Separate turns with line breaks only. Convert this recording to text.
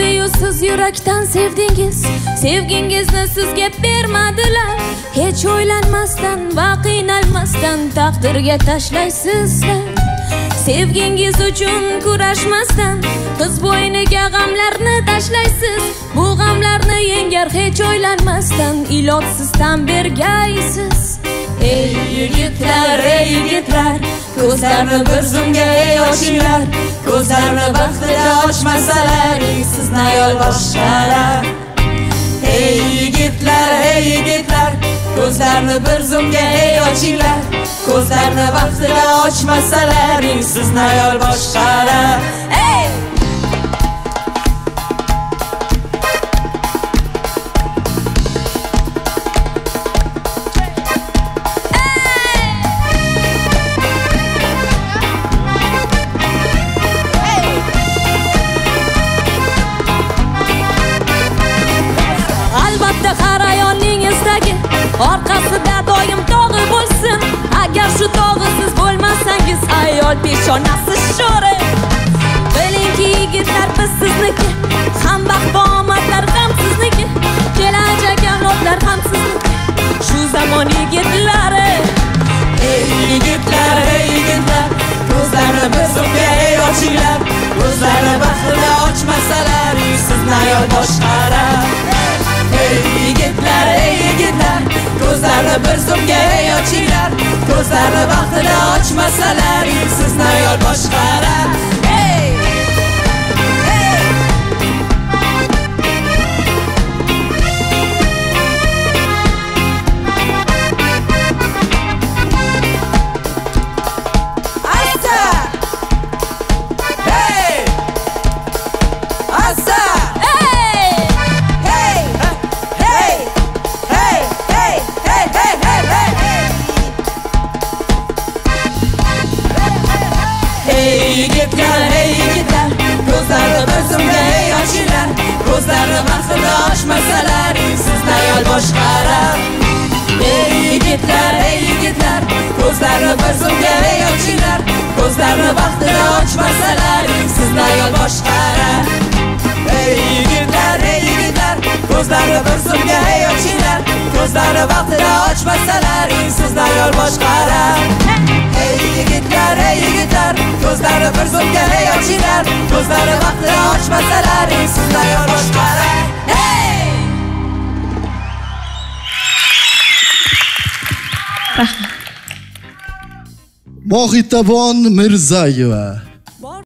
Ey-yu siz yurakdan sevdingiz, sevgingizni sizga bermadilar. Hech o'ylanmasdan va qiynalmasdan taqdirga tashlaysizlar. Sevgingiz uchun kurashmasdan qiz bo'yniga g'amlarni tashlaysiz. Bu g'amlarni yengar hech o'ylanmasdan ilojsiz tan bergaysiz. Ey yigitlar, ko'zlarni bir zumga ochinglar. Ko'zlarni vaqtida ochmasalar, sizni ayol boshqarar. Ey yigitlar, ko'zlarni bir zumga ochinglar. Ko'zlarni vaqtida ochmasalar, sizni ayol boshqarar. Har ayolning istagi orqasida doim tog'i bo'lsin. Agar shu tog'i siz bo'lmasangiz, ayol peshonasi sho'ri. Bilingki yigitlar, biz sizniki, ham baxt va omadlar ham sizniki, kelajak avlodlar ham sizniki. Shu zamon yigitlari. Ey yigitlar, ko'zlarni bir zumga ochinglar. Ko'zlarni vaqtida ochmasalar, sizni ayol boshqarar. Ey yigitlar, ko'zlarni bir zumga ochinglar. Ko'zlarni vaqtida ochmasalar, sizni ayol boshqarar. Yigitlar, ko'zlarni bir zumga ochinglar. Ko'zlarni vaqtida ochmasalar, sizni ayol boshqarar. Ey yigitlar, ko'zlarni bir zumga ochinglar. Ko'zlarni vaqtida ochmasalar, sizni ayol boshqarar. Ey yigitlar, ko'zlarni bir zumga ochinglar. Ko'zlarni vaqtida ochmasalar, sizni ayol boshqarar. Ey yigitlar, ko'zlarni bir zumga ochinglar. Ko'zlarni vaqtida ochmasalar, sizni ayol boshqarar.
Mohitobon Mirzayeva.